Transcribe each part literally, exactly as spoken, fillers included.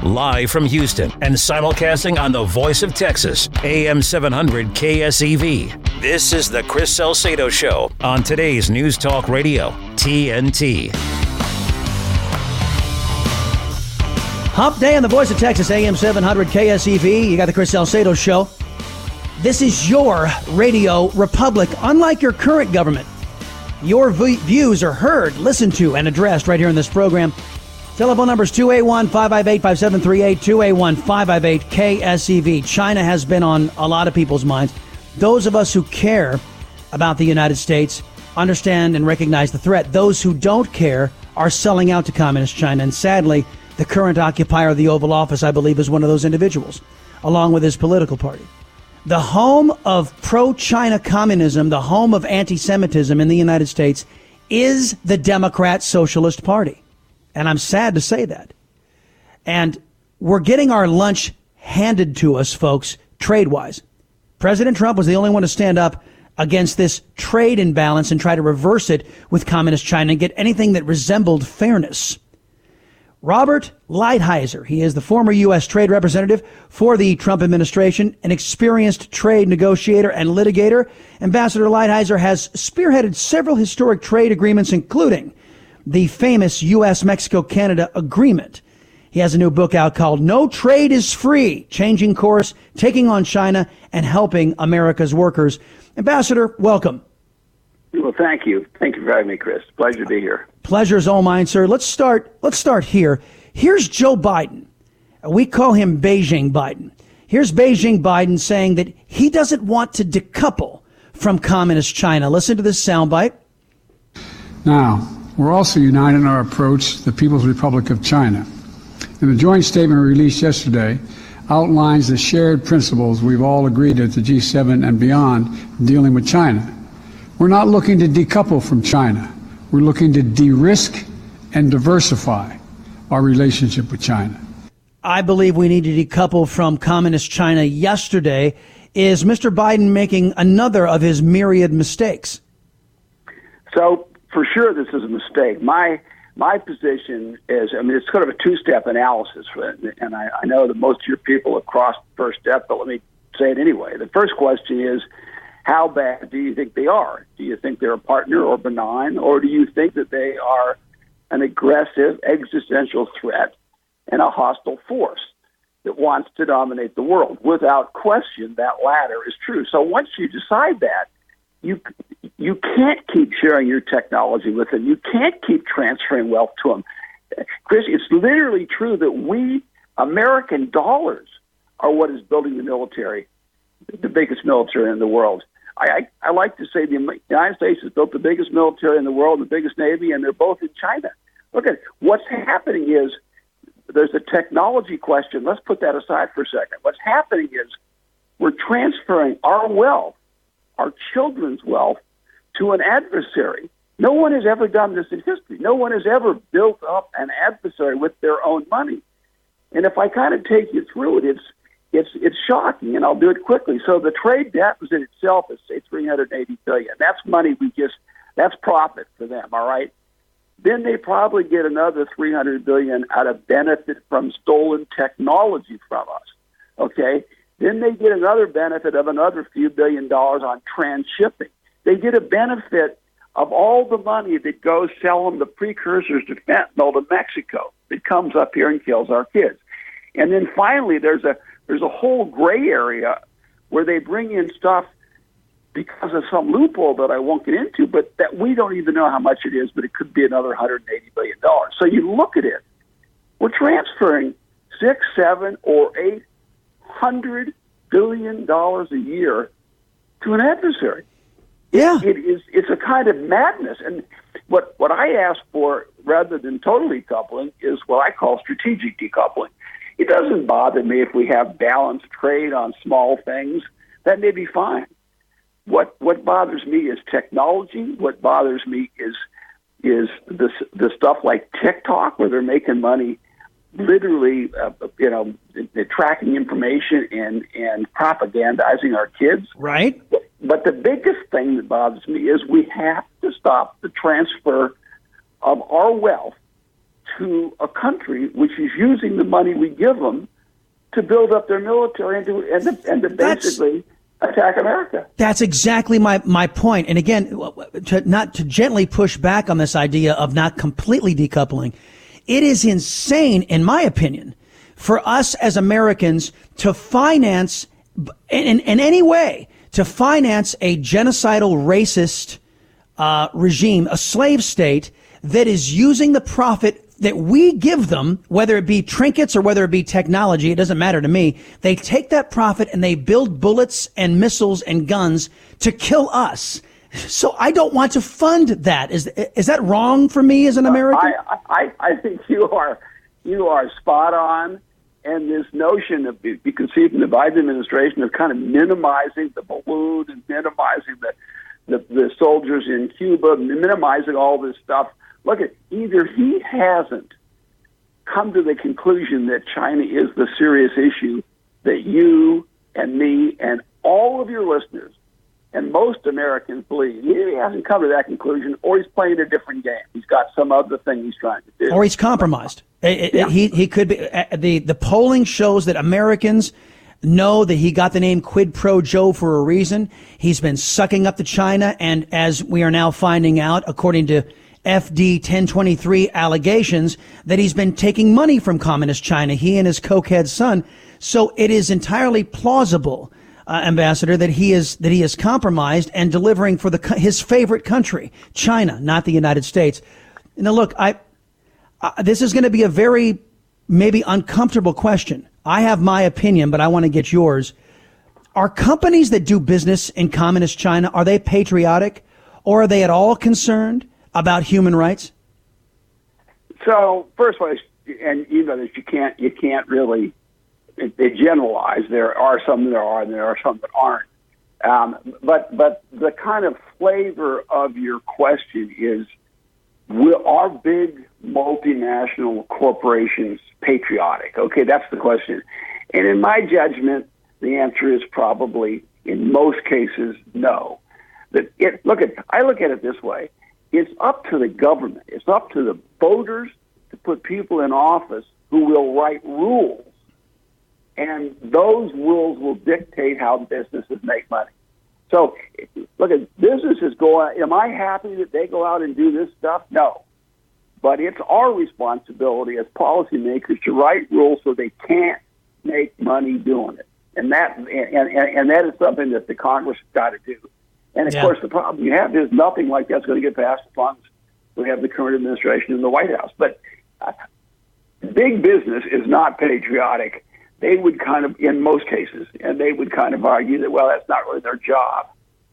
Live from Houston and simulcasting on the Voice of Texas, A M seven hundred K S E V. This is the Chris Salcedo Show on today's News Talk Radio, T N T. Hump Day on the Voice of Texas, A M seven hundred K S E V. You got the Chris Salcedo Show. This is your radio republic. Unlike your current government, your v- views are heard, listened to, and addressed right here in this program. Telephone number is two eight one, five five eight, five seven three eight, two eight one, five five eight, K S E V. China has been on a lot of people's minds. Those of us who care about the United States understand and recognize the threat. Those who don't care are selling out to communist China. And sadly, the current occupier of the Oval Office, I believe, is one of those individuals, along with his political party. The home of pro-China communism, the home of anti-Semitism in the United States, is the Democrat Socialist Party. And I'm sad to say that. And we're getting our lunch handed to us, folks, trade-wise. President Trump was the only one to stand up against this trade imbalance and try to reverse it with communist China and get anything that resembled fairness. Robert Lighthizer, he is the former U S trade representative for the Trump administration, an experienced trade negotiator and litigator. Ambassador Lighthizer has spearheaded several historic trade agreements, including the famous U S Mexico Canada Agreement. He has a new book out called No Trade is Free, Changing Course, Taking on China, and Helping America's Workers. Ambassador, welcome. Well, thank you. Thank you for having me, Chris. Pleasure to be here. Pleasure's all mine, sir. Let's start. Let's start here. Here's Joe Biden. We call him Beijing Biden. Here's Beijing Biden saying that he doesn't want to decouple from communist China. Listen to this soundbite. Now, we're also united in our approach to the People's Republic of China. And the joint statement released yesterday outlines the shared principles we've all agreed at the G seven and beyond dealing with China. We're not looking to decouple from China. We're looking to de-risk and diversify our relationship with China. I believe we need to decouple from communist China yesterday. Is Mister Biden making another of his myriad mistakes? So, for sure, this is a mistake. My my position is, I mean, it's sort of a two-step analysis, and I, I know that most of your people have crossed the first step, but let me say it anyway. The first question is, how bad do you think they are? Do you think they're a partner or benign, or do you think that they are an aggressive existential threat and a hostile force that wants to dominate the world? Without question, that latter is true. So once you decide that, you you can't keep sharing your technology with them. You can't keep transferring wealth to them. Chris, it's literally true that we, American dollars, are what is building the military, the biggest military in the world. I, I, I like to say the United States has built the biggest military in the world, the biggest Navy, and they're both in China. Look at what's happening is there's a technology question. Let's put that aside for a second. What's happening is we're transferring our wealth, our children's wealth, to an adversary. No one has ever done this in history. No one has ever built up an adversary with their own money. And if I kind of take you through it, it's It's it's shocking, and I'll do it quickly. So the trade deficit itself is, say, three hundred eighty billion dollars. That's money we just, that's profit for them, all right? Then they probably get another three hundred billion dollars out of benefit from stolen technology from us, okay? Then they get another benefit of another few billion dollars on transshipping. They get a benefit of all the money that goes selling the precursors to fentanyl to Mexico that comes up here and kills our kids. And then finally, there's a There's a whole gray area where they bring in stuff because of some loophole that I won't get into, but that we don't even know how much it is, but it could be another one hundred eighty billion dollars. So you look at it, we're transferring six, seven, or eight hundred billion dollars a year to an adversary. Yeah, it is. It's a kind of madness. And what what I ask for, rather than total decoupling, is what I call strategic decoupling. It doesn't bother me if we have balanced trade on small things. That may be fine. What what bothers me is technology. What bothers me is is the the stuff like TikTok, where they're making money, literally, uh, you know, they're tracking information and and propagandizing our kids. Right. But, but the biggest thing that bothers me is we have to stop the transfer of our wealth to a country which is using the money we give them to build up their military and to, and to, and to basically That's, attack America. That's exactly my, my point. And again, to, not to gently push back on this idea of not completely decoupling, it is insane, in my opinion, for us as Americans to finance in, in any way, to finance a genocidal, racist uh, regime, a slave state that is using the profit that we give them, whether it be trinkets or whether it be technology, it doesn't matter to me. They take that profit and they build bullets and missiles and guns to kill us. So I don't want to fund that. Is is that wrong for me as an American? Uh, I, I, I think you are you are spot on. And this notion of you can see from the Biden administration of kind of minimizing the balloon and minimizing the, the the soldiers in Cuba, minimizing all this stuff. Look, at either he hasn't come to the conclusion that China is the serious issue that you and me and all of your listeners and most Americans believe. Either he hasn't come to that conclusion, or he's playing a different game. He's got some other thing he's trying to do. Or he's compromised. Yeah. He he could be. The, the polling shows that Americans know that he got the name Quid Pro Joe for a reason. He's been sucking up to China, and as we are now finding out, according to F D ten twenty-three allegations, that he's been taking money from communist China, he and his cokehead son. So it is entirely plausible, uh, Ambassador, that he is that he is compromised and delivering for the his favorite country, China, not the United States. Now, look, I uh, this is going to be a very maybe uncomfortable question. I have my opinion, but I want to get yours. Are companies that do business in communist China, are they patriotic, or are they at all concerned about human rights? So, first of all, and you know that you can't you can't really they generalize. There are some that are, and there are some that aren't. Um, but but the kind of flavor of your question is: will, are big multinational corporations patriotic? Okay, that's the question. And in my judgment, the answer is probably, in most cases, no. That it, look at I look at it this way. It's up to the government. It's up to the voters to put people in office who will write rules. And those rules will dictate how businesses make money. So, look at businesses go out. Am I happy that they go out and do this stuff? No. But it's our responsibility as policymakers to write rules so they can't make money doing it. And that and, and, and that is something that the Congress has got to do. And, of yeah. course, the problem you have is nothing like that's going to get passed as long as we have the current administration in the White House. But uh, big business is not patriotic. They would kind of, in most cases, and they would kind of argue that, well, that's not really their job.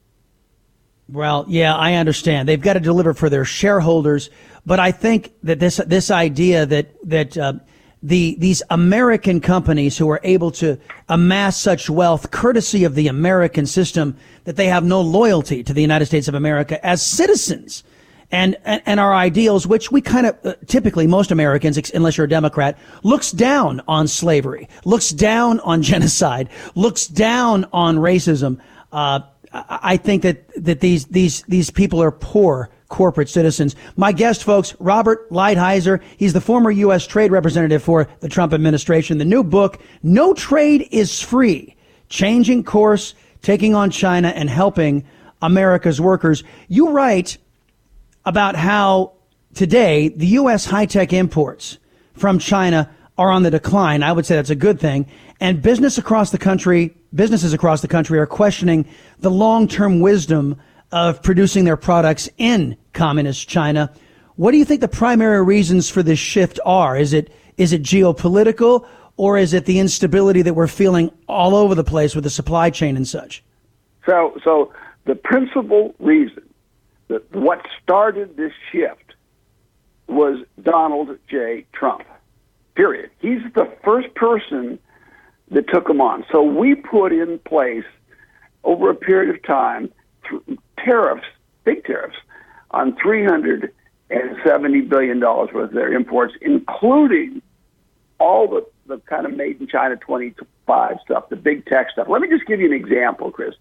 Well, yeah, I understand. They've got to deliver for their shareholders. But I think that this this idea that that uh, the these American companies who are able to amass such wealth courtesy of the American system, that they have no loyalty to the United States of America as citizens and and, and our ideals, which we kind of uh, typically most Americans, unless you're a Democrat, looks down on slavery, looks down on genocide, looks down on racism. Uh, I think that that these these these people are poor corporate citizens. My guest, folks, Robert Lighthizer. He's the former U S trade representative for the Trump administration. The new book, No Trade is Free: Changing Course, Taking on China, and Helping America's Workers. You write about how today the U S high-tech imports from China are on the decline. I would say that's a good thing. And business across the country, businesses across the country are questioning the long-term wisdom of producing their products in communist China. What do you think the primary reasons for this shift are? Is it is it geopolitical, or is it the instability that we're feeling all over the place with the supply chain and such? So, so the principal reason that what started this shift was Donald J. Trump, period. He's the first person that took them on. So we put in place, over a period of time, th- tariffs, big tariffs, on three hundred seventy billion dollars worth of their imports, including all the, the kind of made in China twenty-five stuff, the big tech stuff. Let me just give you an example, Chris.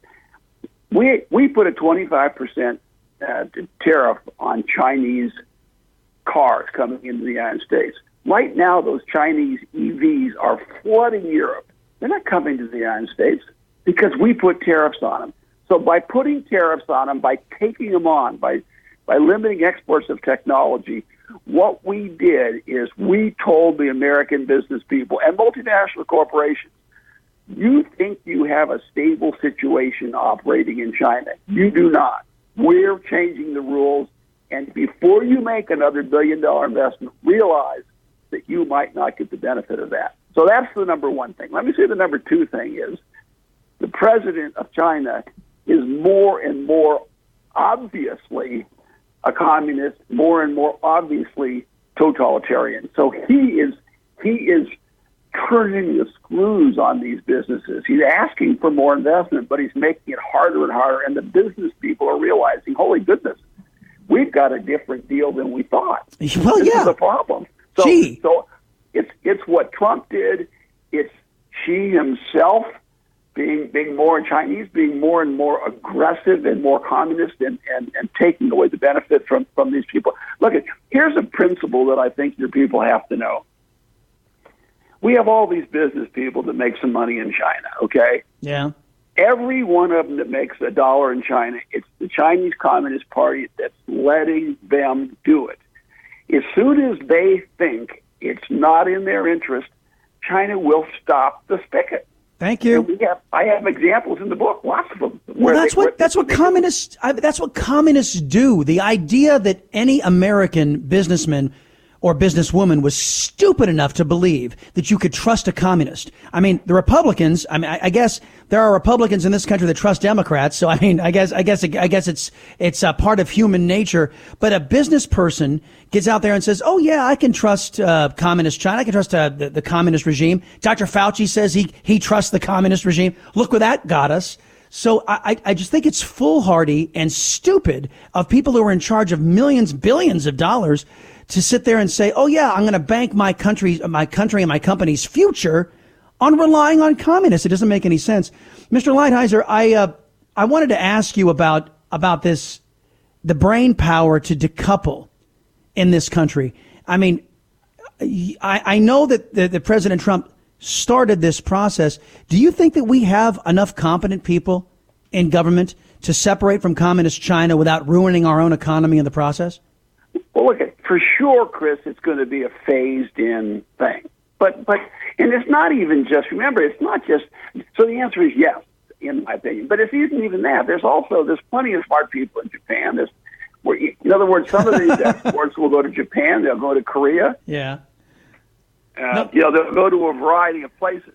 We we put a twenty-five percent uh, tariff on Chinese cars coming into the United States. Right now, those Chinese E Vs are flooding Europe. They're not coming to the United States because we put tariffs on them. So by putting tariffs on them, by taking them on, by by limiting exports of technology, what we did is we told the American business people and multinational corporations, you think you have a stable situation operating in China. You do not. We're changing the rules, and before you make another billion-dollar investment, realize that you might not get the benefit of that. So that's the number one thing. Let me say the number two thing is the president of China is more and more obviously a communist, more and more obviously totalitarian. So he is he is turning the screws on these businesses. He's asking for more investment, but he's making it harder and harder. And the business people are realizing, holy goodness, we've got a different deal than we thought. Well, this yeah. is a problem. So, Gee. so it's it's what Trump did. It's Xi himself being being more Chinese, being more and more aggressive and more communist, and, and, and taking away the benefit from, from these people. Look, here's a principle that I think your people have to know. We have all these business people that make some money in China, okay? Yeah. Every one of them that makes a dollar in China, it's the Chinese Communist Party that's letting them do it. As soon as they think it's not in their interest, China will stop the spigot. Thank you. And we have, I have examples in the book, lots of them. Well, that's they, what that's what communists I, that's what communists do. The idea that any American businessman or businesswoman was stupid enough to believe that you could trust a communist. I mean, the Republicans, I mean, I, I guess there are Republicans in this country that trust Democrats. So, I mean, I guess, I guess, I guess it's, it's a part of human nature. But a business person gets out there and says, oh, yeah, I can trust, uh, communist China. I can trust, uh, the, the communist regime. Doctor Fauci says he, he trusts the communist regime. Look where that got us. So I, I just think it's foolhardy and stupid of people who are in charge of millions, billions of dollars to sit there and say, oh, yeah, I'm going to bank my country, my country and my company's future on relying on communists. It doesn't make any sense. Mister Lighthizer, I uh, I wanted to ask you about about this, the brain power to decouple in this country. I mean, I, I know that, that, that President Trump started this process. Do you think that we have enough competent people in government to separate from communist China without ruining our own economy in the process? Well, look, for sure, Chris, it's going to be a phased-in thing. But, but, and it's not even just, remember, it's not just, so the answer is yes, in my opinion. But it isn't even that. There's also, there's plenty of smart people in Japan. There's, where, in other words, some of these exports will go to Japan, they'll go to Korea. Yeah. Uh, no. You know, they'll go to a variety of places.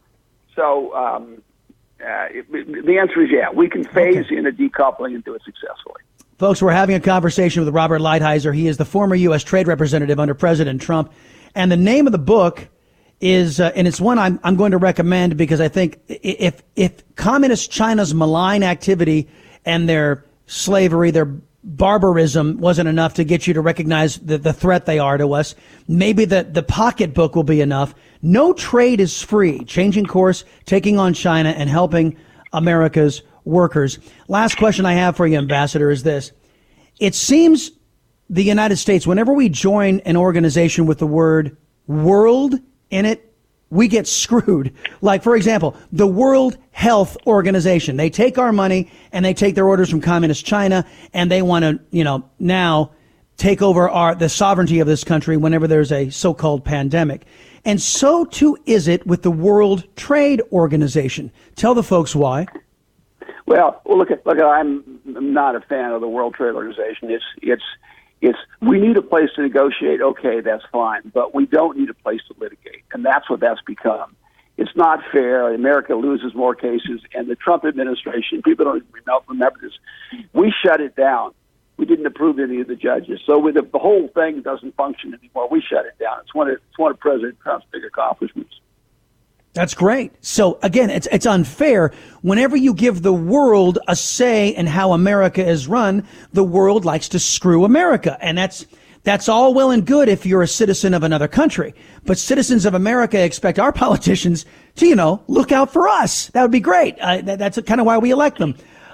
So um, uh, it, it, the answer is yeah, we can phase okay. in a decoupling and do it successfully. Folks, we're having a conversation with Robert Lighthizer. He is the former U S trade representative under President Trump. And the name of the book is, uh, and it's one I'm, I'm going to recommend because I think if, if communist China's malign activity and their slavery, their barbarism wasn't enough to get you to recognize the, the threat they are to us, maybe the, the pocketbook will be enough. No Trade is Free, Changing Course, Taking on China, and Helping America's Workers. Last question I have for you, Ambassador, is this. It seems the United States, whenever we join an organization with the word world in it, we get screwed. Like, for example, the World Health Organization. They take our money and they take their orders from communist China, and they want to, you know, now take over our the sovereignty of this country whenever there's a so-called pandemic. And so, too, is it with the World Trade Organization. Tell the folks why. Well, well, look at look. At, I'm not a fan of the World Trade Organization. It's it's it's. We need a place to negotiate. Okay, that's fine, but we don't need a place to litigate, and that's what that's become. It's not fair. America loses more cases, and the Trump administration. People don't remember this. We shut it down. We didn't approve any of the judges, so with the, the whole thing doesn't function anymore. We shut it down. It's one of it's one of President Trump's big accomplishments. That's great. So again, it's it's unfair. Whenever you give the world a say in how America is run, the world likes to screw America. And that's that's all well and good if you're a citizen of another country. But citizens of America expect our politicians to, you know, look out for us. That would be great. Uh, that, that's kind of why we elect them.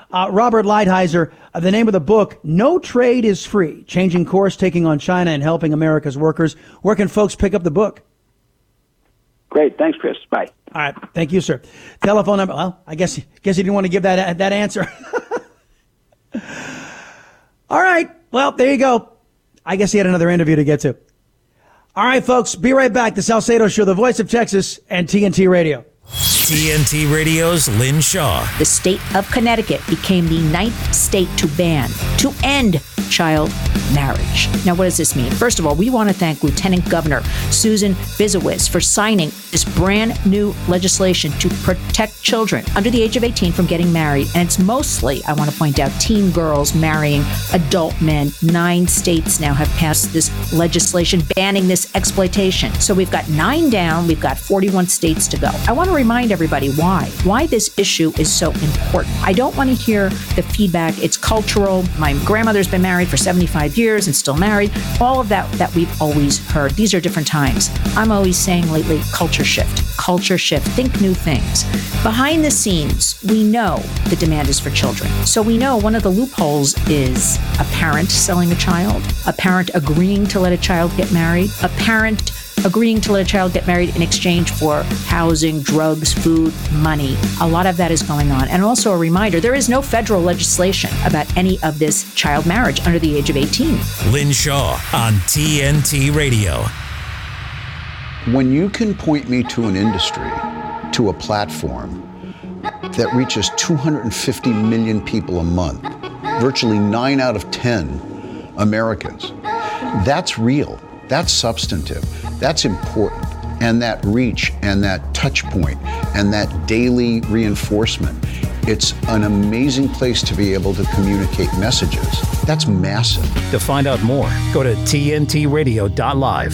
Uh, Robert Lighthizer, uh, the name of the book, No Trade is Free, Changing Course, Taking on China and Helping America's Workers. Where can folks pick up the book? Great. Thanks, Chris. Bye. All right. Thank you, sir. Telephone number. Well, I guess, guess you didn't want to give that, that answer. All right. Well, there you go. I guess he had another interview to get to. All right, folks. Be right back. The Salcedo Show, the voice of Texas and T N T Radio. T N T Radio's Lynn Shaw. The state of Connecticut became the ninth state to ban, to end child marriage. Now, what does this mean? First of all, we want to thank Lieutenant Governor Susan Bizowitz for signing this brand new legislation to protect children under the age of eighteen from getting married. And it's mostly, I want to point out, teen girls marrying adult men. Nine states now have passed this legislation banning this exploitation. So we've got nine down. We've got forty-one states to go. I want to remind everybody why. Why this issue is so important. I don't want to hear the feedback. It's cultural. My grandmother's been married for seventy-five years and still married. All of that that we've always heard. These are different times. I'm always saying lately, culture shift. Culture shift. Think new things. Behind the scenes, we know the demand is for children. So we know one of the loopholes is a parent selling a child, a parent agreeing to let a child get married, a parent agreeing to let a child get married in exchange for housing, drugs, food, money. A lot of that is going on. And also a reminder, there is no federal legislation about any of this child marriage under the age of eighteen. Lynn Shaw on T N T Radio. When you can point me to an industry, to a platform that reaches two hundred fifty million people a month, virtually nine out of ten Americans, that's real. That's substantive. That's important. And that reach and that touch point and that daily reinforcement, it's an amazing place to be able to communicate messages. That's massive. To find out more, go to T N T radio dot live.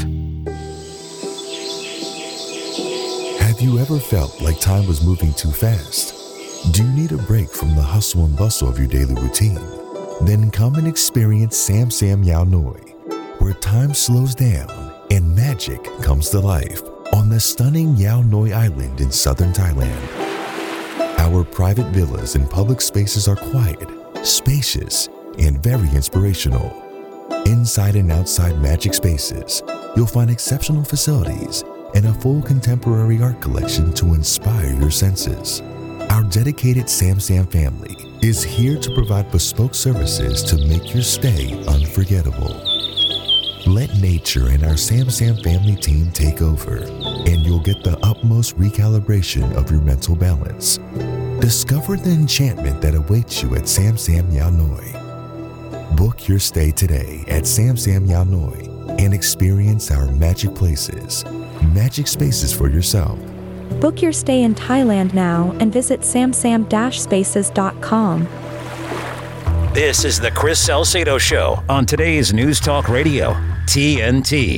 Have you ever felt like time was moving too fast? Do you need a break from the hustle and bustle of your daily routine? Then come and experience Sam Sam Yao Noi, where time slows down and magic comes to life on the stunning Yao Noi Island in southern Thailand. Our private villas and public spaces are quiet, spacious, and very inspirational. Inside and outside magic spaces, you'll find exceptional facilities and a full contemporary art collection to inspire your senses. Our dedicated Sam Sam family is here to provide bespoke services to make your stay unforgettable. Let nature and our Sam Sam family team take over, and you'll get the utmost recalibration of your mental balance. Discover the enchantment that awaits you at Sam Sam Yao Noi. Book your stay today at Sam Sam Yao Noi and experience our magic places, magic spaces for yourself. Book your stay in Thailand now and visit sam sam dash spaces dot com. This is the Chris Salcedo Show on today's News Talk Radio, T N T.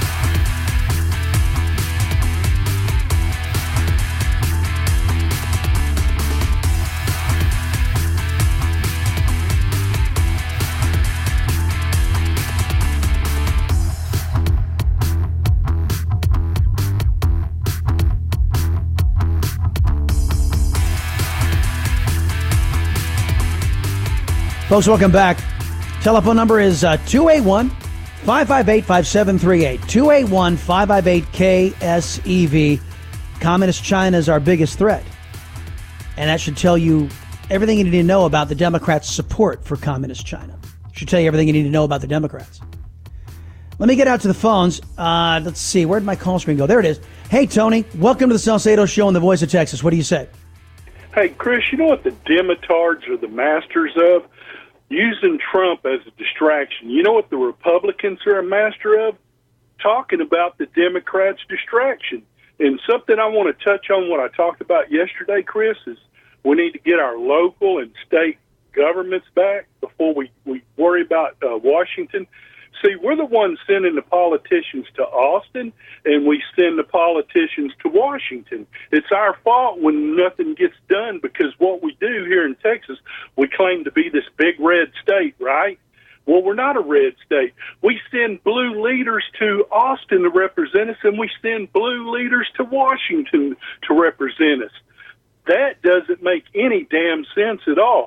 Folks, welcome back. Telephone number is uh, two eight one, five five eight, five seven three eight. two eight one, five five eight, K S E V. Communist China is our biggest threat. And that should tell you everything you need to know about the Democrats' support for Communist China. Should tell you everything you need to know about the Democrats. Let me get out to the phones. Uh, let's see. Where'd my call screen go? There it is. Hey, Tony. Welcome to the Salcedo Show on the Voice of Texas. What do you say? Hey, Chris, you know what the Demotards are the masters of? Using Trump as a distraction. You know what the Republicans are a master of? Talking about the Democrats' distraction. And something I want to touch on what I talked about yesterday, Chris, is we need to get our local and state governments back before we, we worry about uh, Washington. See, we're the ones sending the politicians to Austin, and we send the politicians to Washington. It's our fault when nothing gets done, because what we do here in Texas, we claim to be this big red state, right? Well, we're not a red state. We send blue leaders to Austin to represent us, and we send blue leaders to Washington to represent us. That doesn't make any damn sense at all.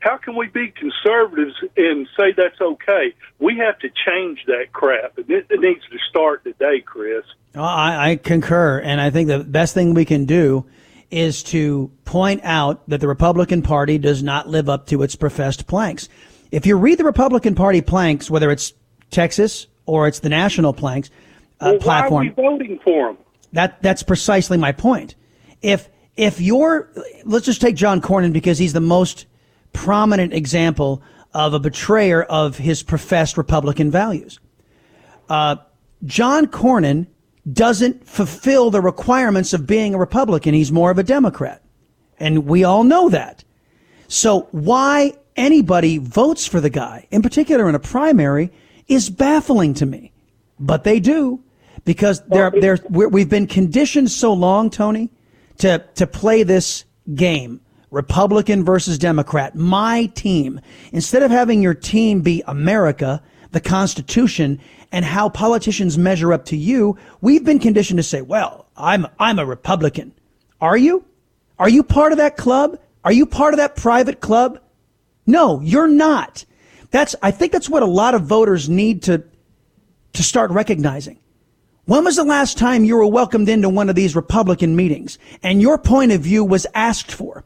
How can we be conservatives and say that's okay? We have to change that crap. And it, it needs to start today, Chris. Well, I, I concur, and I think the best thing we can do is to point out that the Republican Party does not live up to its professed planks. If you read the Republican Party planks, whether it's Texas or it's the national planks uh, well, platform, why are we voting for them? That that's precisely my point. If if you're, let's just take John Cornyn because he's the most prominent example of a betrayer of his professed Republican values. Uh, John Cornyn doesn't fulfill the requirements of being a Republican. He's more of a Democrat. And we all know that. So why anybody votes for the guy, in particular in a primary, is baffling to me. But they do, because they're, they're, we're, we've been conditioned so long, Tony, to, to play this game. Republican versus Democrat, my team. Instead of having your team be America, the Constitution, and how politicians measure up to you, we've been conditioned to say, well, I'm I'm a Republican. Are you? Are you part of that club? Are you part of that private club? No, you're not. That's I think that's what a lot of voters need to to start recognizing. When was the last time you were welcomed into one of these Republican meetings and your point of view was asked for?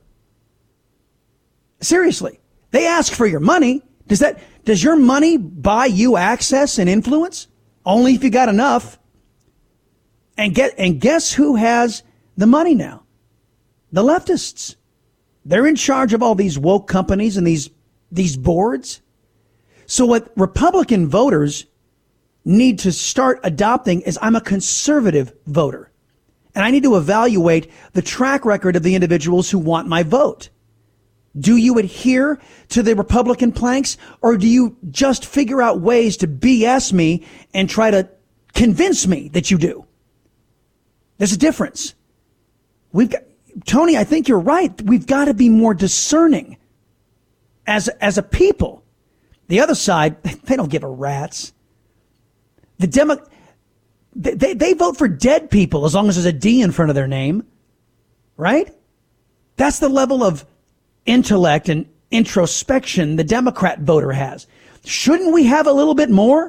Seriously, they ask for your money. Does that, does your money buy you access and influence? Only if you got enough. And get, and guess who has the money now? The leftists. They're in charge of all these woke companies and these, these boards. So what Republican voters need to start adopting is I'm a conservative voter. And I need to evaluate the track record of the individuals who want my vote. Do you adhere to the Republican planks, or do you just figure out ways to B S me and try to convince me that you do? There's a difference. We've got, Tony, I think you're right. We've got to be more discerning as, as a people. The other side, they don't give a rat's. The Demo, they, they, they vote for dead people as long as there's a D in front of their name, right? That's the level of intellect and introspection the Democrat voter has. Shouldn't we have a little bit more?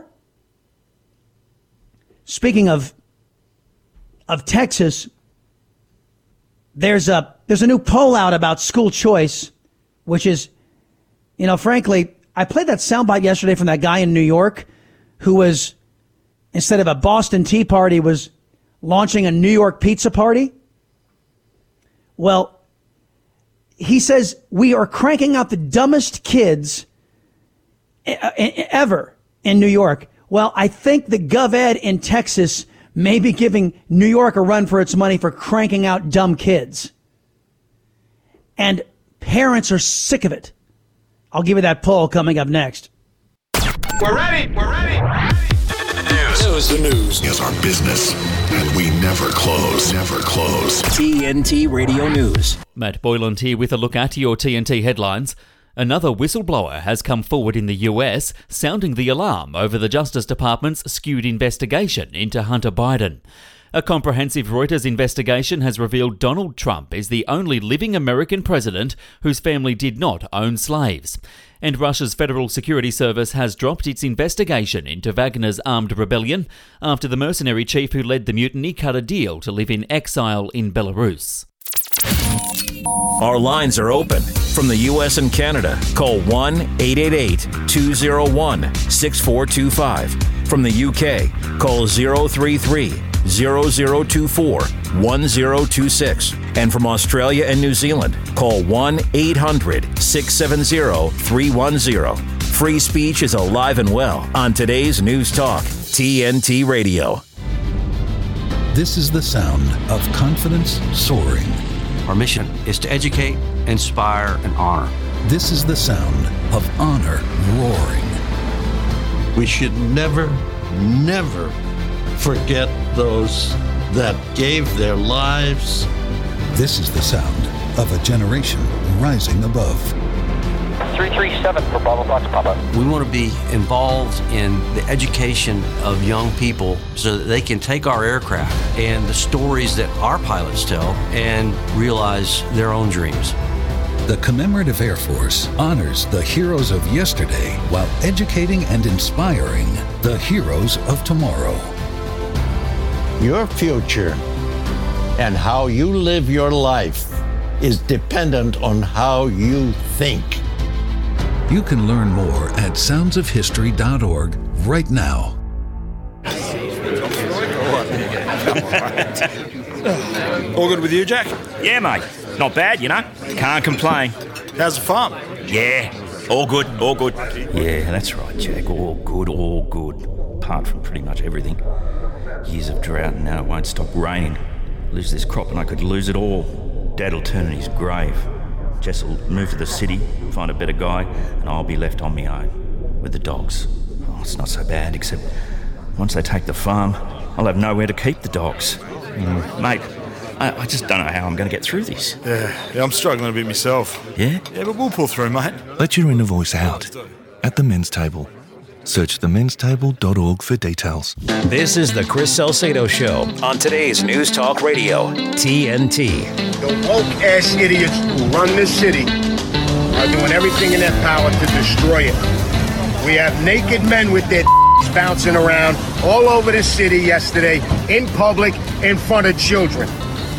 Speaking of of Texas, there's a there's a new poll out about school choice, which is, you know, frankly, I played that soundbite yesterday from that guy in New York who was, instead of a Boston Tea Party, was launching a New York pizza party. Well, he says we are cranking out the dumbest kids ever in New York. Well, I think the GovEd in Texas may be giving New York a run for its money for cranking out dumb kids. And parents are sick of it. I'll give you that poll coming up next. We're ready. We're ready. News. News. The news is our business, and we never close. Never close. T N T Radio News. Matt Boyland here with a look at your T N T headlines. Another whistleblower has come forward in the U S, sounding the alarm over the Justice Department's skewed investigation into Hunter Biden. A comprehensive Reuters investigation has revealed Donald Trump is the only living American president whose family did not own slaves. And Russia's Federal Security Service has dropped its investigation into Wagner's armed rebellion after the mercenary chief who led the mutiny cut a deal to live in exile in Belarus. Our lines are open. From the U S and Canada, call one eight eight eight, two oh one, six four two five. From the U K, call zero three three, zero zero two four, one zero two six. And from Australia and New Zealand, call one eight hundred, six seven zero, three one zero. Free speech is alive and well on today's News Talk, T N T Radio. This is the sound of confidence soaring. Our mission is to educate, inspire, and honor. This is the sound of honor roaring. We should never, never forget those that gave their lives. This is the sound of a generation rising above. three three seven for Bravo Fox Papa. We want to be involved in the education of young people so that they can take our aircraft and the stories that our pilots tell and realize their own dreams. The Commemorative Air Force honors the heroes of yesterday while educating and inspiring the heroes of tomorrow. Your future and how you live your life is dependent on how you think. You can learn more at sounds of history dot org right now. All good with you, Jack? Yeah, mate. Not bad, you know. Can't complain. How's the farm? Yeah, all good, all good. Yeah, that's right, Jack. All good, all good. Apart from pretty much everything. Years of drought and now it won't stop raining. Lose this crop and I could lose it all. Dad'll turn in his grave. Jess will move to the city, find a better guy, and I'll be left on my own with the dogs. Oh, it's not so bad, except once they take the farm, I'll have nowhere to keep the dogs. Mm. Mate, I, I just don't know how I'm going to get through this. Yeah, yeah, I'm struggling a bit myself. Yeah? Yeah, but we'll pull through, mate. Let your inner voice out at the men's table. Search the men's table dot org for details. This is the Chris Salcedo Show on today's News Talk Radio, T N T. The woke-ass idiots who run this city are doing everything in their power to destroy it. We have naked men with their bouncing around all over the city yesterday, in public, in front of children.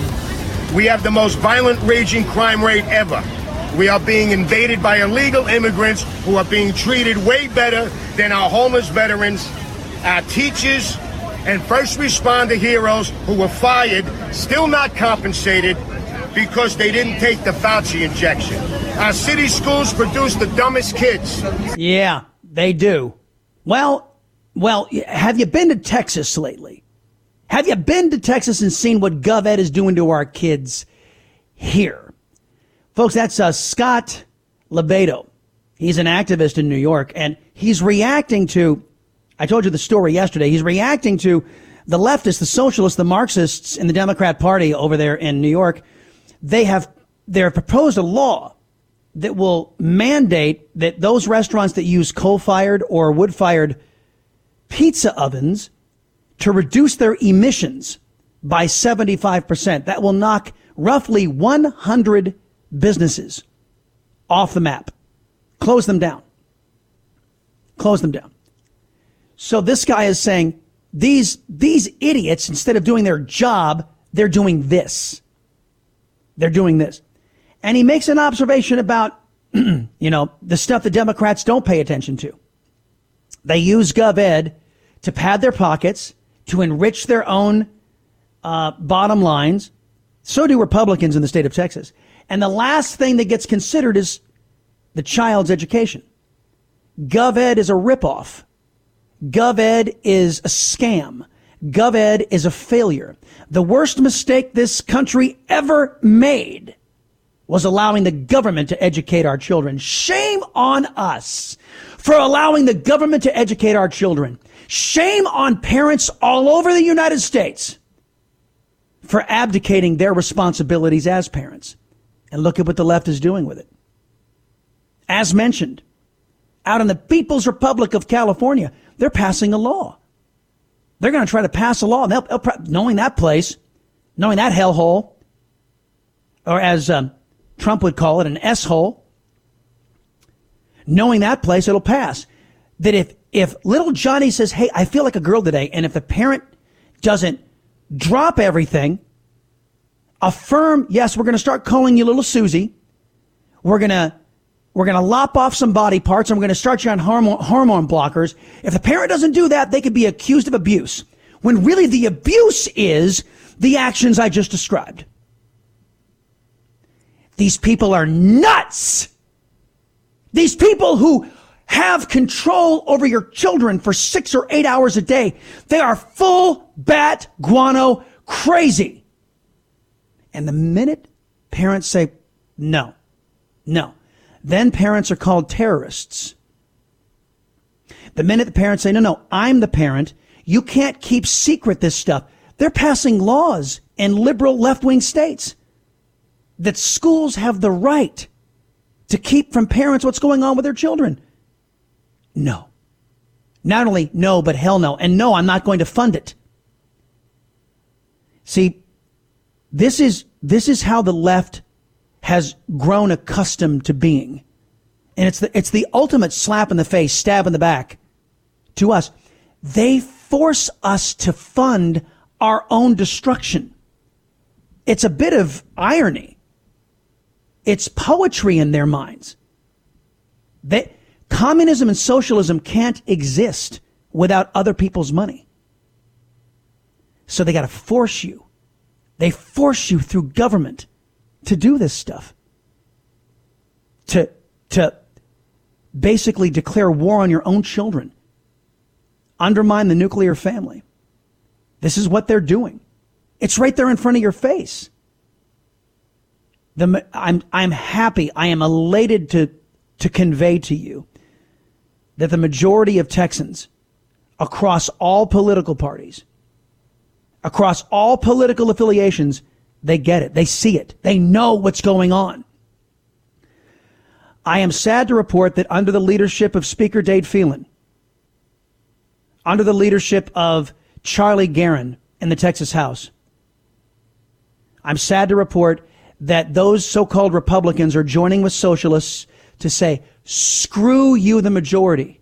We have the most violent, raging crime rate ever. We are being invaded by illegal immigrants who are being treated way better than our homeless veterans, our teachers, and first responder heroes who were fired, still not compensated because they didn't take the Fauci injection. Our city schools produce the dumbest kids. Yeah, they do. Well, well, have you been to Texas lately? Have you been to Texas and seen what GovEd is doing to our kids here? Folks, that's uh, Scott Lebedo. He's an activist in New York, and he's reacting to, I told you the story yesterday, he's reacting to the leftists, the socialists, the Marxists in the Democrat Party over there in New York. They have, they've proposed a law that will mandate that those restaurants that use coal-fired or wood-fired pizza ovens to reduce their emissions by seventy-five percent. That will knock roughly one hundred businesses off the map. Close them down. Close them down. So this guy is saying these, these idiots, instead of doing their job, they're doing this. They're doing this. And he makes an observation about, you know, the stuff the Democrats don't pay attention to. They use GovEd to pad their pockets, to enrich their own uh, bottom lines. So do Republicans in the state of Texas. And the last thing that gets considered is the child's education. GovEd is a ripoff. GovEd is a scam. GovEd is a failure. The worst mistake this country ever made was allowing the government to educate our children. Shame on us for allowing the government to educate our children. Shame on parents all over the United States for abdicating their responsibilities as parents. And look at what the left is doing with it. As mentioned, out in the People's Republic of California, they're passing a law. They're going to try to pass a law, and they'll, they'll, knowing that place, knowing that hellhole, or as um, Trump would call it, an S-hole, knowing that place, it'll pass. That if, if little Johnny says, hey, I feel like a girl today, and if the parent doesn't drop everything, affirm, yes, we're going to start calling you little Susie, we're going to We're going to lop off some body parts, and we're going to start you on hormone, hormone blockers. If the parent doesn't do that, they could be accused of abuse, when really the abuse is the actions I just described. These people are nuts. These people who have control over your children for six or eight hours a day, they are full bat guano crazy. And the minute parents say, no, no, then parents are called terrorists. The minute the parents say, no, no, I'm the parent, you can't keep secret this stuff. They're passing laws in liberal left-wing states that schools have the right to keep from parents what's going on with their children. No. Not only no, but hell no. And no, I'm not going to fund it. See, this is, this is how the left has grown accustomed to being. And it's the, it's the ultimate slap in the face, stab in the back to us. They force us to fund our own destruction. It's a bit of irony. It's poetry in their minds. They, communism and socialism can't exist without other people's money. So they got to force you. They force you through government to do this stuff. To, to basically declare war on your own children. Undermine the nuclear family. This is what they're doing. It's right there in front of your face. The, I'm, I'm happy, I am elated to, to convey to you that the majority of Texans across all political parties, across all political affiliations, they get it. They see it. They know what's going on. I am sad to report that under the leadership of Speaker Dade Phelan, under the leadership of Charlie Guerin in the Texas House, I'm sad to report that those so-called Republicans are joining with socialists to say, screw you, the majority.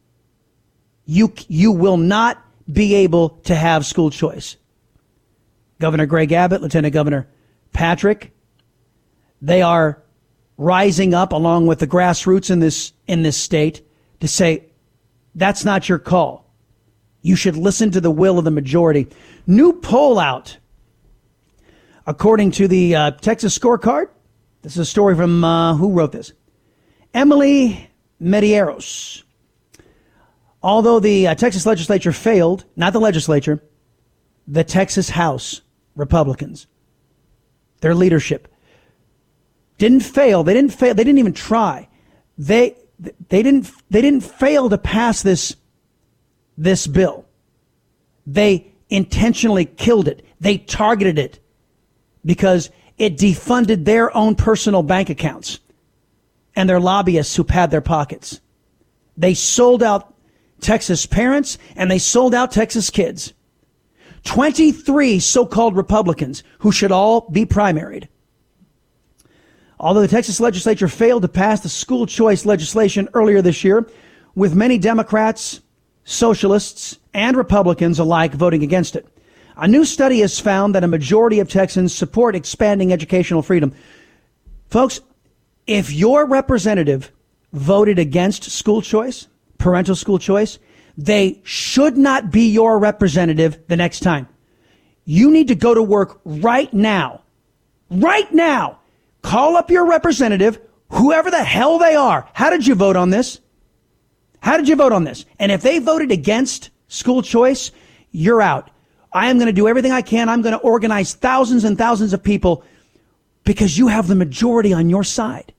You, you will not be able to have school choice. Governor Greg Abbott, Lieutenant Governor Patrick, they are rising up along with the grassroots in this, in this state to say, that's not your call. You should listen to the will of the majority. New poll out. According to the uh, Texas Scorecard, this is a story from, uh, who wrote this? Emily Medeiros. Although the uh, Texas legislature failed, not the legislature, the Texas House Republicans, their leadership, didn't fail. They didn't fail. They didn't even try. They, they didn't, they didn't fail to pass this, this bill. They intentionally killed it. They targeted it because it defunded their own personal bank accounts and their lobbyists who pad their pockets. They sold out Texas parents and they sold out Texas kids. twenty-three so-called Republicans who should all be primaried. Although the Texas legislature failed to pass the school choice legislation earlier this year, with many Democrats, socialists, and Republicans alike voting against it. A new study has found that a majority of Texans support expanding educational freedom. Folks, if your representative voted against school choice, parental school choice, they should not be your representative the next time. You need to go to work right now. Right now. Call up your representative, whoever the hell they are. How did you vote on this? How did you vote on this? And if they voted against school choice, you're out. I am going to do everything I can. I'm going to organize thousands and thousands of people because you have the majority on your side.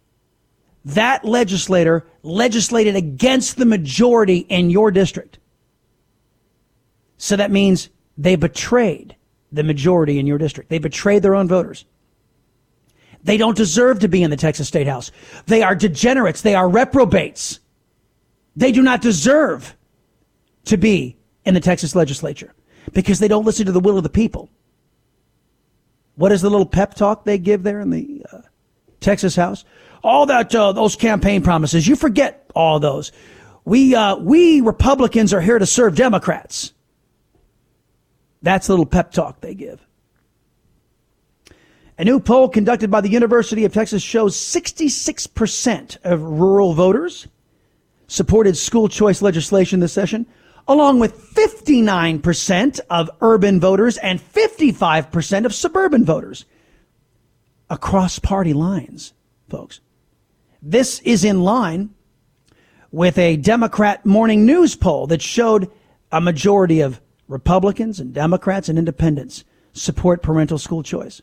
That legislator legislated against the majority in your district. So that means they betrayed the majority in your district. They betrayed their own voters. They don't deserve to be in the Texas State House. They are degenerates. They are reprobates. They do not deserve to be in the Texas legislature because they don't listen to the will of the people. What is the little pep talk they give there in the uh, Texas House? All that, uh, those campaign promises, you forget all those. We, uh, we Republicans are here to serve Democrats. That's the little pep talk they give. A new poll conducted by the University of Texas shows sixty-six percent of rural voters supported school choice legislation this session, along with fifty-nine percent of urban voters and fifty-five percent of suburban voters. Across party lines, folks. This is in line with a Democrat Morning News poll that showed a majority of Republicans and Democrats and independents support parental school choice.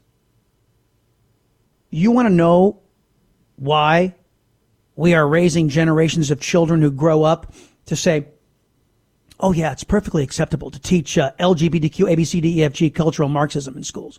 You want to know why we are raising generations of children who grow up to say, oh, yeah, it's perfectly acceptable to teach uh, L G B T Q, A B C D E F G cultural Marxism in schools.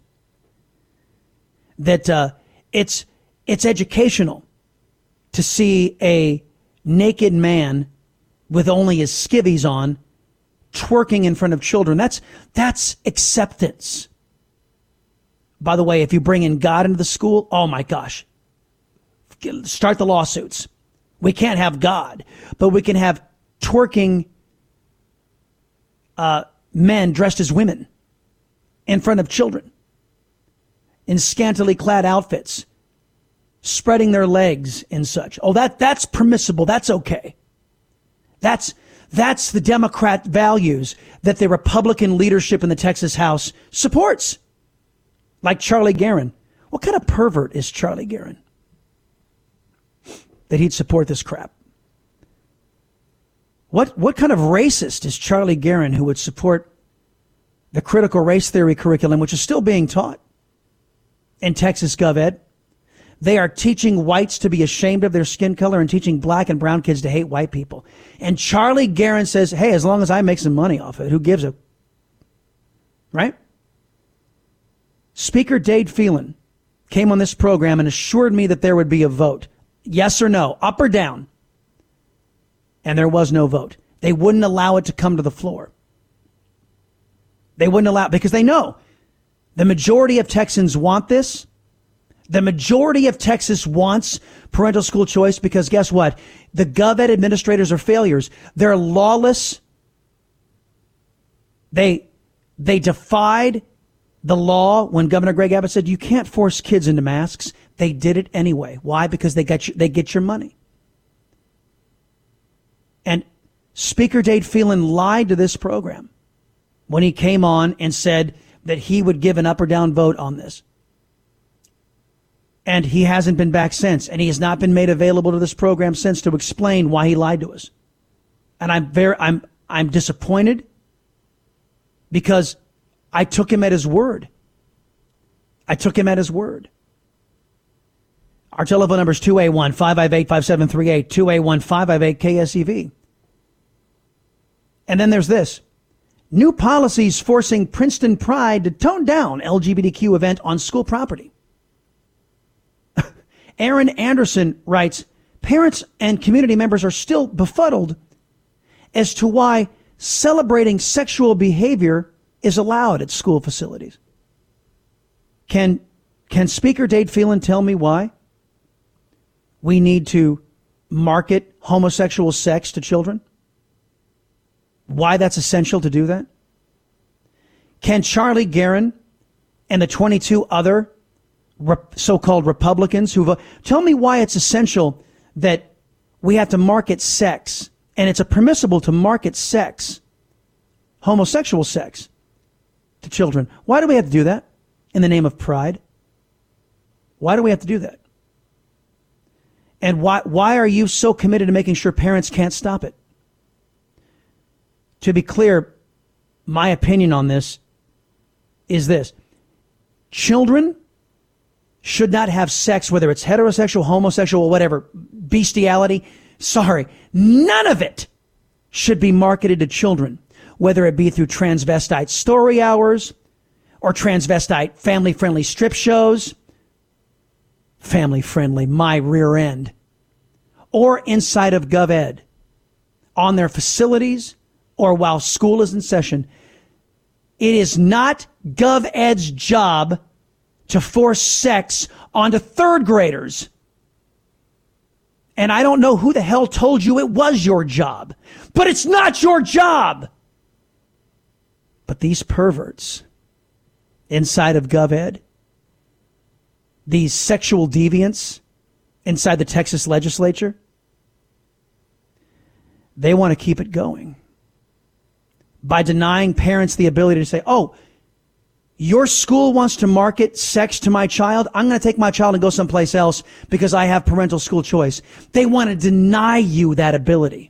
That uh, it's it's educational to see a naked man with only his skivvies on twerking in front of children. That's that's acceptance. By the way, if you bring in God into the school, oh my gosh, start the lawsuits. We can't have God, but we can have twerking uh, men dressed as women in front of children in scantily clad outfits, spreading their legs and such. Oh, that that's permissible. That's okay. That's that's the Democrat values that the Republican leadership in the Texas House supports. Like Charlie Geren. What kind of pervert is Charlie Geren that he'd support this crap? What what kind of racist is Charlie Geren who would support the critical race theory curriculum, which is still being taught in Texas GovEd? They are teaching whites to be ashamed of their skin color and teaching black and brown kids to hate white people. And Charlie Geren says, hey, as long as I make some money off it, who gives a... Right? Speaker Dade Phelan came on this program and assured me that there would be a vote. Yes or no, up or down. And there was no vote. They wouldn't allow it to come to the floor. They wouldn't allow it because they know the majority of Texans want this. The majority of Texas wants parental school choice because guess what? The GovEd administrators are failures. They're lawless. They, they defied the law when Governor Greg Abbott said you can't force kids into masks. They did it anyway. Why? Because they get you, they get your money. And Speaker Dade Phelan lied to this program when he came on and said that he would give an up or down vote on this. And he hasn't been back since. And he has not been made available to this program since to explain why he lied to us. And I'm very, I'm, I'm disappointed because I took him at his word. I took him at his word. Our telephone number is two eight one, five five eight, five seven three eight, two eight one, five five eight, K S E V. And then there's this. New policies forcing Princeton Pride to tone down L G B T Q event on school property. Aaron Anderson writes, parents and community members are still befuddled as to why celebrating sexual behavior is allowed at school facilities. Can, can Speaker Dade Phelan tell me why we need to market homosexual sex to children? Why that's essential to do that? Can Charlie Geren and the twenty-two other so-called Republicans who vote, tell me why it's essential that we have to market sex, and it's a permissible to market sex, homosexual sex, to children. Why do we have to do that in the name of pride? Why do we have to do that? And why why are you so committed to making sure parents can't stop it? To be clear, my opinion on this is this. Children should not have sex, whether it's heterosexual, homosexual, whatever, bestiality. Sorry, none of it should be marketed to children, whether it be through transvestite story hours or transvestite family-friendly strip shows. Family-friendly, my rear end. Or inside of GovEd, on their facilities, or while school is in session. It is not GovEd's job to force sex onto third graders. And I don't know who the hell told you it was your job, but it's not your job. But these perverts inside of GovEd, these sexual deviants inside the Texas legislature, they want to keep it going by denying parents the ability to say, oh, your school wants to market sex to my child. I'm going to take my child and go someplace else because I have parental school choice. They want to deny you that ability.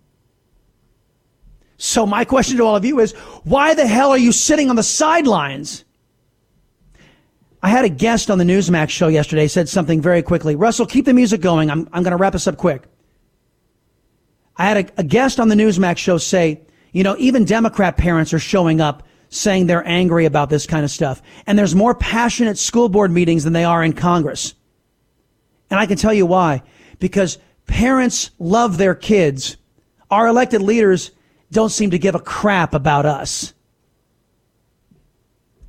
So my question to all of you is, why the hell are you sitting on the sidelines? I had a guest on the Newsmax show yesterday, said something very quickly. Russell, keep the music going. I'm, I'm going to wrap this up quick. I had a, a guest on the Newsmax show say, you know, even Democrat parents are showing up saying they're angry about this kind of stuff. And there's more passionate school board meetings than they are in Congress. And I can tell you why. Because parents love their kids. Our elected leaders don't seem to give a crap about us.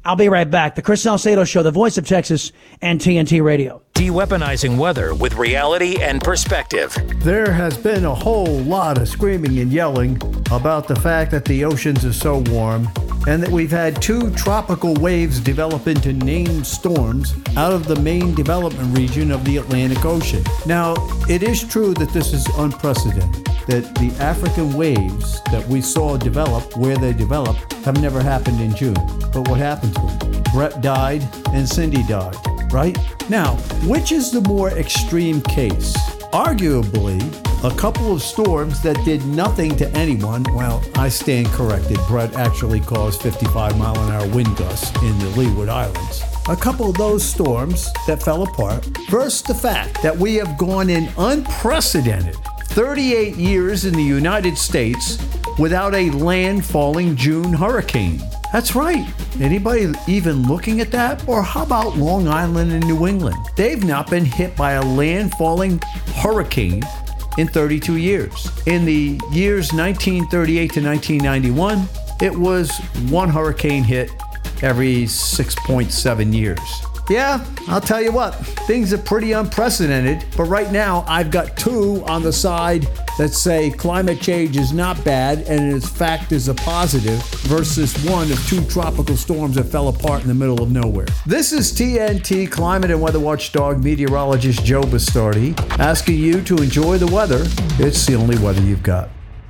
I'll be right back. The Chris Salcedo Show, the voice of Texas and T N T Radio. De-weaponizing weather with reality and perspective. There has been a whole lot of screaming and yelling about the fact that the oceans are so warm and that we've had two tropical waves develop into named storms out of the main development region of the Atlantic Ocean. Now, it is true that this is unprecedented, that the African waves that we saw develop where they developed have never happened in June. But what happened to them? Brett died and Cindy died, right? Now, which is the more extreme case? Arguably, a couple of storms that did nothing to anyone. Well, I stand corrected. Brett actually caused fifty-five mile an hour wind gusts in the Leeward Islands. A couple of those storms that fell apart versus the fact that we have gone in unprecedented thirty-eight years in the United States without a landfalling June hurricane. That's right. Anybody even looking at that? Or how about Long Island and New England? They've not been hit by a landfalling hurricane in thirty-two years. In the years nineteen thirty-eight to nineteen ninety-one, it was one hurricane hit every six point seven years. Yeah, I'll tell you what, things are pretty unprecedented, but right now I've got two on the side that say climate change is not bad and in fact is a positive versus one of two tropical storms that fell apart in the middle of nowhere. This is T N T climate and weather watchdog meteorologist Joe Bastardi asking you to enjoy the weather. It's the only weather you've got.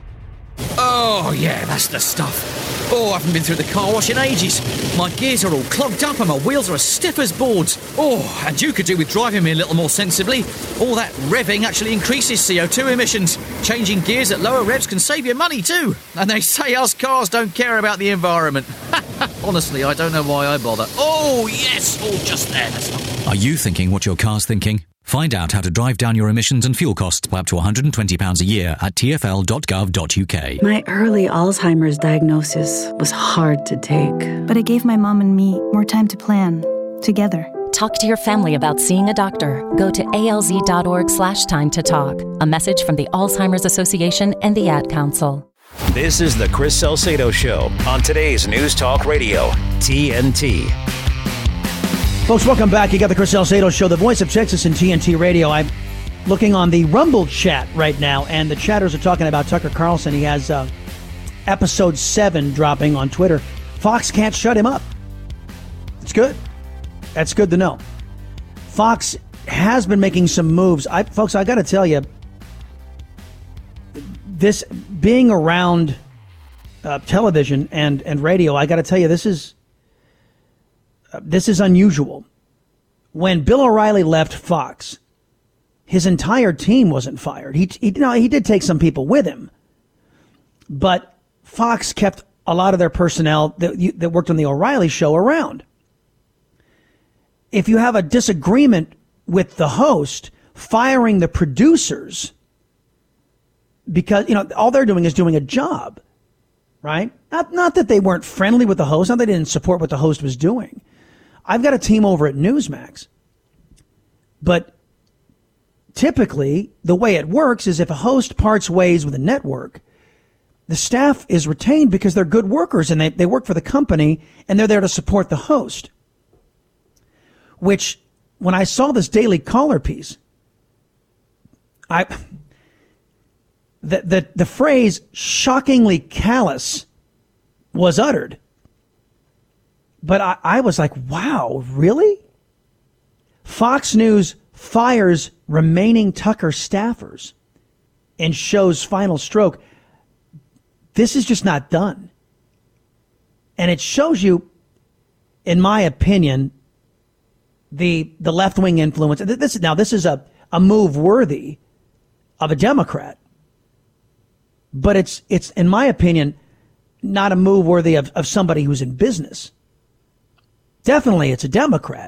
Oh, yeah, that's the stuff. Oh, I haven't been through the car wash in ages. My gears are all clogged up and my wheels are as stiff as boards. Oh, and you could do with driving me a little more sensibly. All that revving actually increases C O two emissions. Changing gears at lower revs can save you money too. And they say us cars don't care about the environment. Honestly, I don't know why I bother. Oh, yes, all just there. Are you thinking what your car's thinking? Find out how to drive down your emissions and fuel costs by up to one hundred twenty pounds a year at t f l dot gov dot u k. My early Alzheimer's diagnosis was hard to take. But it gave my mom and me more time to plan, together. Talk to your family about seeing a doctor. Go to alz.org slash time to talk. A message from the Alzheimer's Association and the Ad Council. This is the Chris Salcedo Show on today's News Talk Radio, T N T. Folks, welcome back. You got the Chris Salcedo Show, the voice of Texas and T N T Radio. I'm looking on the Rumble chat right now, and the chatters are talking about Tucker Carlson. He has uh, episode seven dropping on Twitter. Fox can't shut him up. It's good. That's good to know. Fox has been making some moves. I, folks, I got to tell you, this being around uh, television and, and radio, I got to tell you, this is uh, this is unusual. When Bill O'Reilly left Fox, his entire team wasn't fired. He he, no, he did take some people with him, but Fox kept a lot of their personnel that, that worked on the O'Reilly show around. If you have a disagreement with the host, firing the producers, because, you know, all they're doing is doing a job, right? Not, not that they weren't friendly with the host, not that they didn't support what the host was doing. I've got a team over at Newsmax, but typically the way it works is if a host parts ways with a network, the staff is retained because they're good workers and they, they work for the company and they're there to support the host. Which, when I saw this Daily Caller piece, I the the, the phrase shockingly callous was uttered. But I, I was like, wow, really? Fox News fires remaining Tucker staffers and shows final stroke. This is just not done. And it shows you, in my opinion, the the left-wing influence. This now this is a, a move worthy of a Democrat. But it's it's in my opinion not a move worthy of, of somebody who's in business. Definitely it's a Democrat.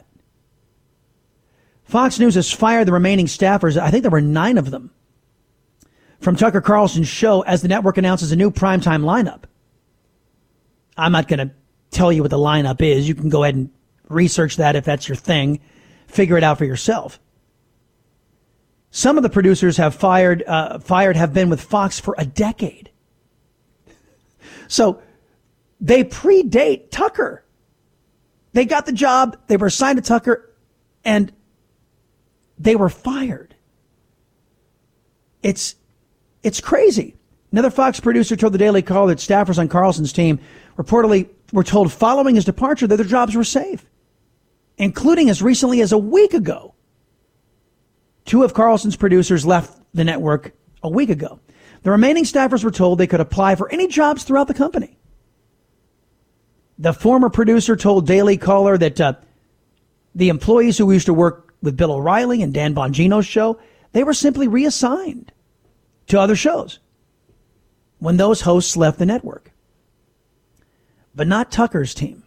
Fox News has fired the remaining staffers. I think there were nine of them from Tucker Carlson's show as the network announces a new primetime lineup. I'm not going to tell you what the lineup is. You can go ahead and research that if that's your thing. Figure it out for yourself. Some of the producers have fired, uh, fired have been with Fox for a decade. So they predate Tucker. They got the job. They were assigned to Tucker, and they were fired. It's it's crazy. Another Fox producer told the Daily Caller that staffers on Carlson's team reportedly were told following his departure that their jobs were safe, including as recently as a week ago. Two of Carlson's producers left the network a week ago. The remaining staffers were told they could apply for any jobs throughout the company. The former producer told Daily Caller that uh, the employees who used to work with Bill O'Reilly and Dan Bongino's show, they were simply reassigned to other shows when those hosts left the network. But not Tucker's team.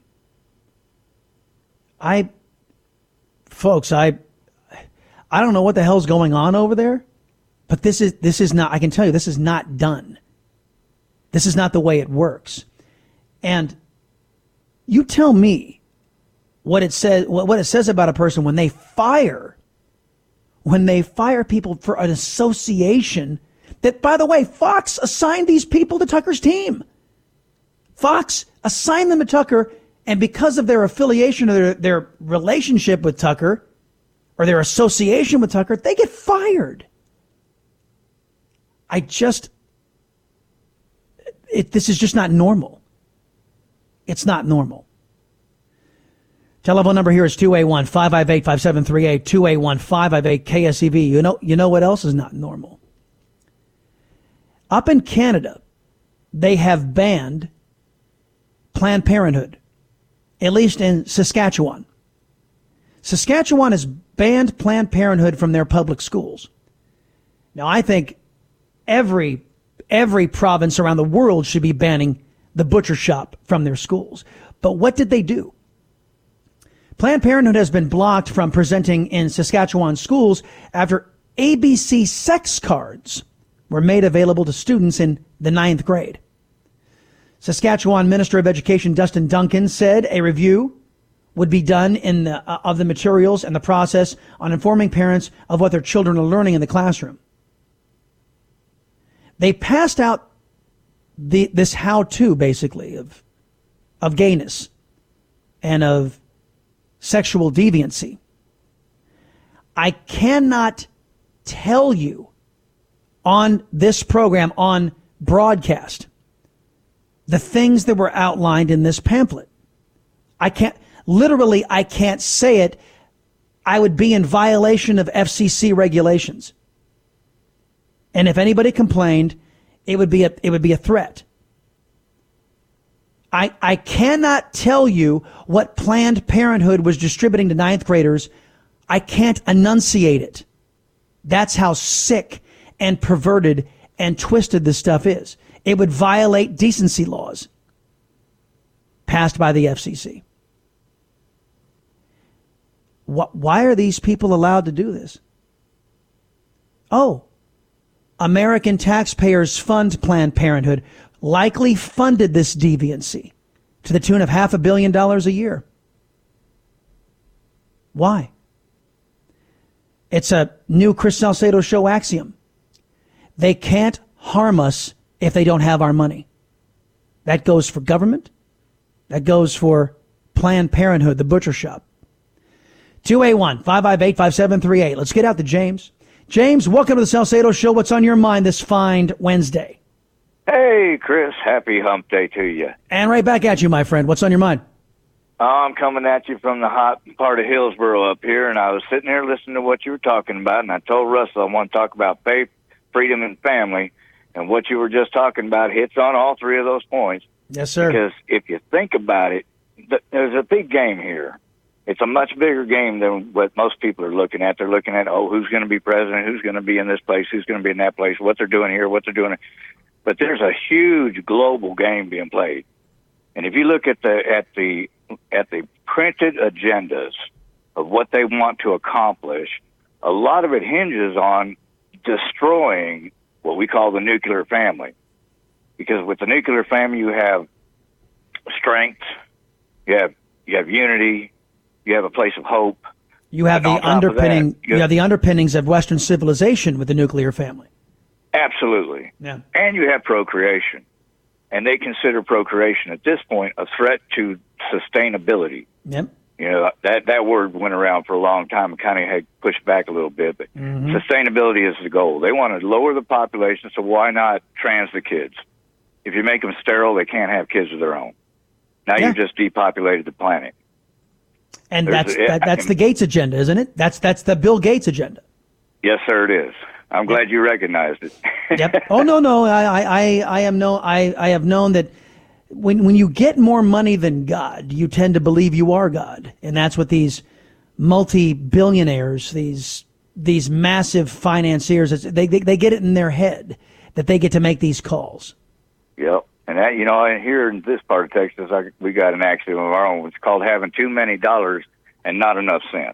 I, folks, I, I don't know what the hell's going on over there, but this is, this is not, I can tell you, this is not done. This is not the way it works. And you tell me what it says, what it says about a person when they fire, when they fire people for an association that, by the way, Fox assigned these people to Tucker's team. Fox assigned them to Tucker, and because of their affiliation or their, their relationship with Tucker or their association with Tucker, they get fired. I just, it, this is just not normal. It's not normal. Telephone number here is two eight one, five five eight, five seven three eight, two eight one, five five eight, K S E V. You know, you know what else is not normal? Up in Canada, they have banned Planned Parenthood, at least in Saskatchewan. Saskatchewan has banned Planned Parenthood from their public schools. Now, I think every every province around the world should be banning the butcher shop from their schools. But what did they do? Planned Parenthood has been blocked from presenting in Saskatchewan schools after A B C sex cards were made available to students in the ninth grade. Saskatchewan Minister of Education Dustin Duncan said a review would be done in the, uh, of the materials and the process on informing parents of what their children are learning in the classroom. They passed out the, this how-to, basically, of, of gayness and of sexual deviancy. I cannot tell you on this program, on broadcast, the things that were outlined in this pamphlet. I can't, literally, I can't say it. I would be in violation of F C C regulations. And if anybody complained, it would be a, it would be a threat. I, I cannot tell you what Planned Parenthood was distributing to ninth graders. I can't enunciate it. That's how sick and perverted and twisted this stuff is. It would violate decency laws passed by the F C C. Why are these people allowed to do this? Oh, American taxpayers fund Planned Parenthood, likely funded this deviancy to the tune of half a billion dollars a year. Why? It's a new Chris Salcedo show axiom. They can't harm us if they don't have our money. That goes for government. That goes for Planned Parenthood, the butcher shop. two eight one, five five eight, five seven three eight. Let's get out to James. James, welcome to the Salcedo Show. What's on your mind this fine Wednesday? Hey, Chris. Happy hump day to you. And right back at you, my friend. What's on your mind? I'm coming at you from the hot part of Hillsboro up here, and I was sitting here listening to what you were talking about, and I told Russell I want to talk about faith, freedom, and family, and what you were just talking about hits on all three of those points. Yes, sir. Because if you think about it, th- there's a big game here. It's a much bigger game than what most people are looking at. They're looking at, oh, who's going to be president, who's going to be in this place, who's going to be in that place, what they're doing here, what they're doing. But there's a huge global game being played. And if you look at the at the at the printed agendas of what they want to accomplish, a lot of it hinges on destroying what we call the nuclear family. Because with the nuclear family, you have strength, you have you have unity, you have a place of hope. You have the underpinning. That, you, you have the underpinnings of Western civilization with the nuclear family. Absolutely. Yeah. And you have procreation, and they consider procreation at this point a threat to sustainability. Yep. You know, that, that word went around for a long time and kind of had pushed back a little bit. But Mhm. sustainability is the goal. They want to lower the population, so why not trans the kids? If you make them sterile, they can't have kids of their own. Now Yeah. you've just depopulated the planet. And There's that's a- that, I that's can- the Gates agenda, isn't it? That's that's the Bill Gates agenda. Yes, sir, it is. I'm glad you recognized it. Yep. Oh no, no. I I I, I am no. I, I have known that when when you get more money than God, you tend to believe you are God, and that's what these multi-billionaires, these these massive financiers, it's- they, they they get it in their head that they get to make these calls. Yep. And that, you know, here in this part of Texas, I, we got an accident of our own. It's called having too many dollars and not enough cents.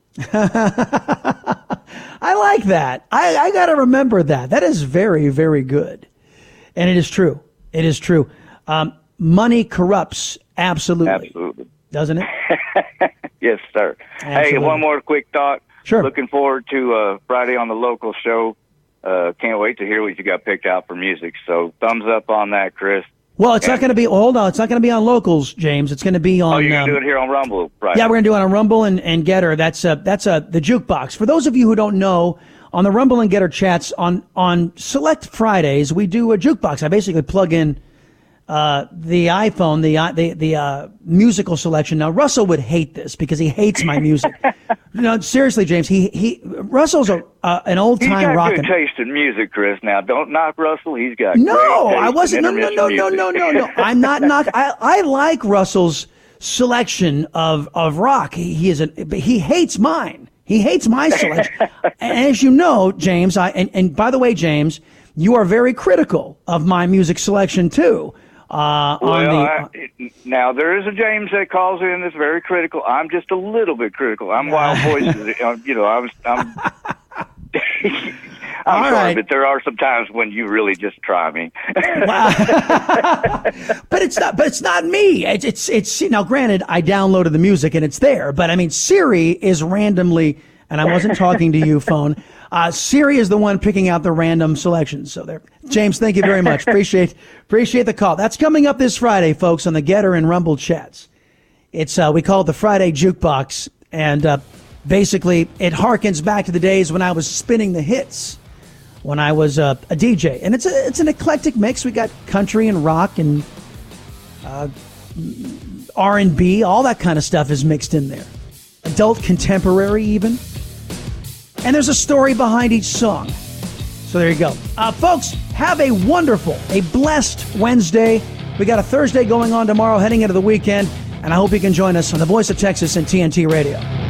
I like that. I, I got to remember that. That is very, very good. And it is true. It is true. Um, money corrupts, absolutely. Absolutely. Doesn't it? Yes, sir. Hey, Absolutely. one more quick thought. Sure. Looking forward to uh, Friday on the local show. Uh, can't wait to hear what you got picked out for music. So thumbs up on that, Chris. Well, it's not going to be, hold on, it's not going to be on Locals, James. It's going to be on. Oh, you're going um, to do it here on Rumble, Friday. Yeah, we're going to do it on Rumble and, and Getter. That's uh, that's uh, the jukebox. For those of you who don't know, on the Rumble and Getter chats on, on select Fridays, we do a jukebox. I basically plug in uh, the iPhone, the uh, the the uh, musical selection. Now, Russell would hate this because he hates my music. No, seriously, James. He he Russell's a uh, an old He's time got rockin'. good taste in music, Chris. Now, don't knock Russell. He's got No, great taste I wasn't. No, in no, no, intermission no, no, music. no, no. I'm not knock. I I like Russell's selection of of rock. He, he is a, but he hates mine. He hates my selection. And as you know, James, I and, and by the way, James, you are very critical of my music selection too. Uh, Well, on the, I, now there is a James that calls in that's very critical. I'm just a little bit critical. I'm Wild Voices. uh, you know, I'm. I'm I'm All sorry, right. but there are some times when you really just try me. But it's not. But it's not me. It's, it's it's now. Granted, I downloaded the music and it's there. But I mean, Siri is randomly, and I wasn't talking to you, phone. Uh, Siri is the one picking out the random selections. So there, James. Thank you very much. Appreciate appreciate the call. That's coming up this Friday, folks, on the Getter and Rumble chats. It's uh, we call it the Friday Jukebox, and uh, basically it harkens back to the days when I was spinning the hits. When I was uh, a D J, and it's a it's an eclectic mix. We got country and rock and uh, R and B, all that kind of stuff is mixed in there. Adult contemporary, even. And there's a story behind each song. So there you go, uh, folks. Have a wonderful, a blessed Wednesday. We got a Thursday going on tomorrow, heading into the weekend, and I hope you can join us on the Voice of Texas and T N T Radio.